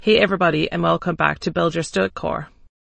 Hey everybody, and welcome back to Build Your Stoic Core.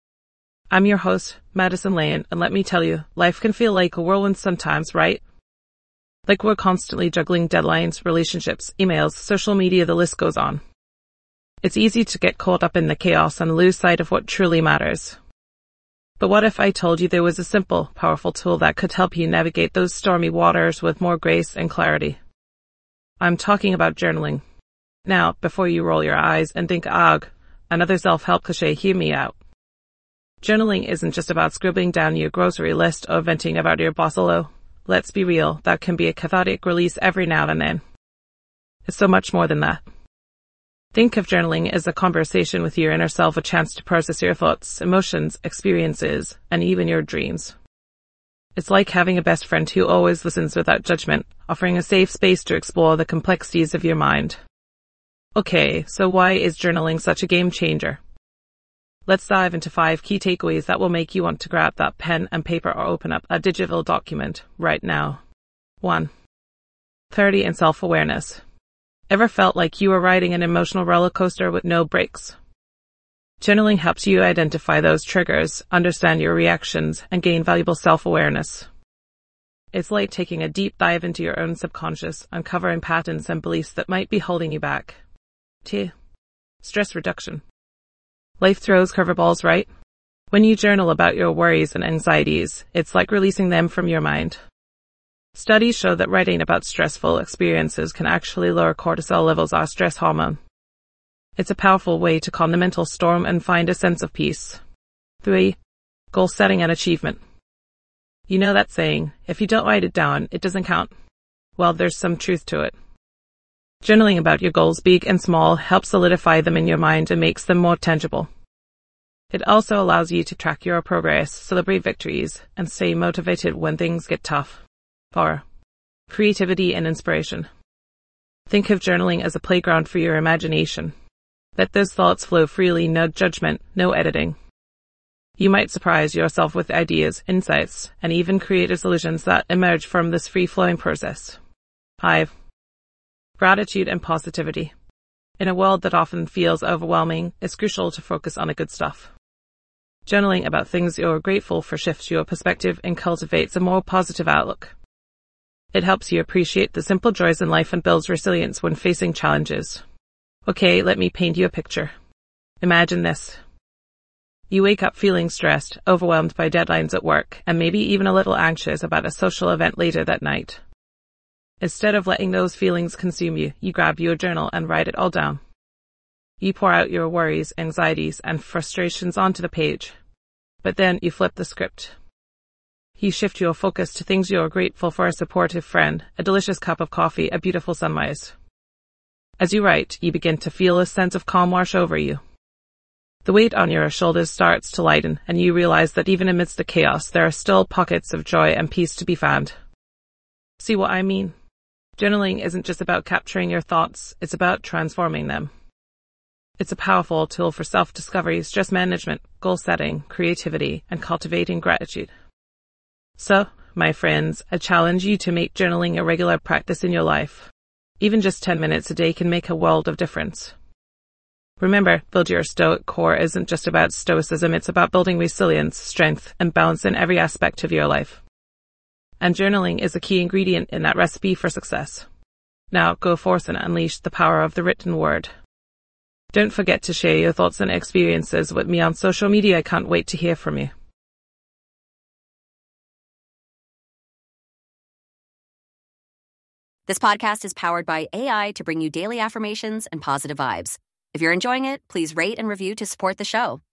I'm your host, Madison Lane, and let me tell you, life can feel like a whirlwind sometimes, right? Like we're constantly juggling deadlines, relationships, emails, social media, the list goes on. It's easy to get caught up in the chaos and lose sight of what truly matters. But what if I told you there was a simple, powerful tool that could help you navigate those stormy waters with more grace and clarity? I'm talking about journaling. Now, before you roll your eyes and think, "Ugh, another self-help cliche," hear me out. Journaling isn't just about scribbling down your grocery list or venting about your boss. Let's be real, that can be a cathartic release every now and then. It's so much more than that. Think of journaling as a conversation with your inner self, a chance to process your thoughts, emotions, experiences, and even your dreams. It's like having a best friend who always listens without judgment, offering a safe space to explore the complexities of your mind. Okay, so why is journaling such a game changer? Let's dive into 5 key takeaways that will make you want to grab that pen and paper or open up a digital document right now. 1. Clarity and self-awareness. Ever felt like you were riding an emotional roller coaster with no brakes? Journaling helps you identify those triggers, understand your reactions, and gain valuable self-awareness. It's like taking a deep dive into your own subconscious, uncovering patterns and beliefs that might be holding you back. 2. Stress reduction. Life throws curveballs, right? When you journal about your worries and anxieties, it's like releasing them from your mind. Studies show that writing about stressful experiences can actually lower cortisol levels, our stress hormone. It's a powerful way to calm the mental storm and find a sense of peace. 3. Goal setting and achievement. You know that saying, if you don't write it down, it doesn't count. Well, there's some truth to it. Journaling about your goals, big and small, helps solidify them in your mind and makes them more tangible. It also allows you to track your progress, celebrate victories, and stay motivated when things get tough. 4. Creativity and inspiration. Think of journaling as a playground for your imagination. Let those thoughts flow freely, no judgment, no editing. You might surprise yourself with ideas, insights, and even creative solutions that emerge from this free-flowing process. 5. Gratitude and positivity. In a world that often feels overwhelming, it's crucial to focus on the good stuff. Journaling about things you're grateful for shifts your perspective and cultivates a more positive outlook. It helps you appreciate the simple joys in life and builds resilience when facing challenges. Okay, let me paint you a picture. Imagine this. You wake up feeling stressed, overwhelmed by deadlines at work, and maybe even a little anxious about a social event later that night. Instead of letting those feelings consume you, you grab your journal and write it all down. You pour out your worries, anxieties, and frustrations onto the page. But then you flip the script. You shift your focus to things you're grateful for: a supportive friend, a delicious cup of coffee, a beautiful sunrise. As you write, you begin to feel a sense of calm wash over you. The weight on your shoulders starts to lighten, and you realize that even amidst the chaos, there are still pockets of joy and peace to be found. See what I mean? Journaling isn't just about capturing your thoughts, it's about transforming them. It's a powerful tool for self-discovery, stress management, goal setting, creativity, and cultivating gratitude. So, my friends, I challenge you to make journaling a regular practice in your life. Even just 10 minutes a day can make a world of difference. Remember, Build Your Stoic Core isn't just about stoicism, it's about building resilience, strength, and balance in every aspect of your life. And journaling is a key ingredient in that recipe for success. Now go forth and unleash the power of the written word. Don't forget to share your thoughts and experiences with me on social media. I can't wait to hear from you. This podcast is powered by AI to bring you daily affirmations and positive vibes. If you're enjoying it, please rate and review to support the show.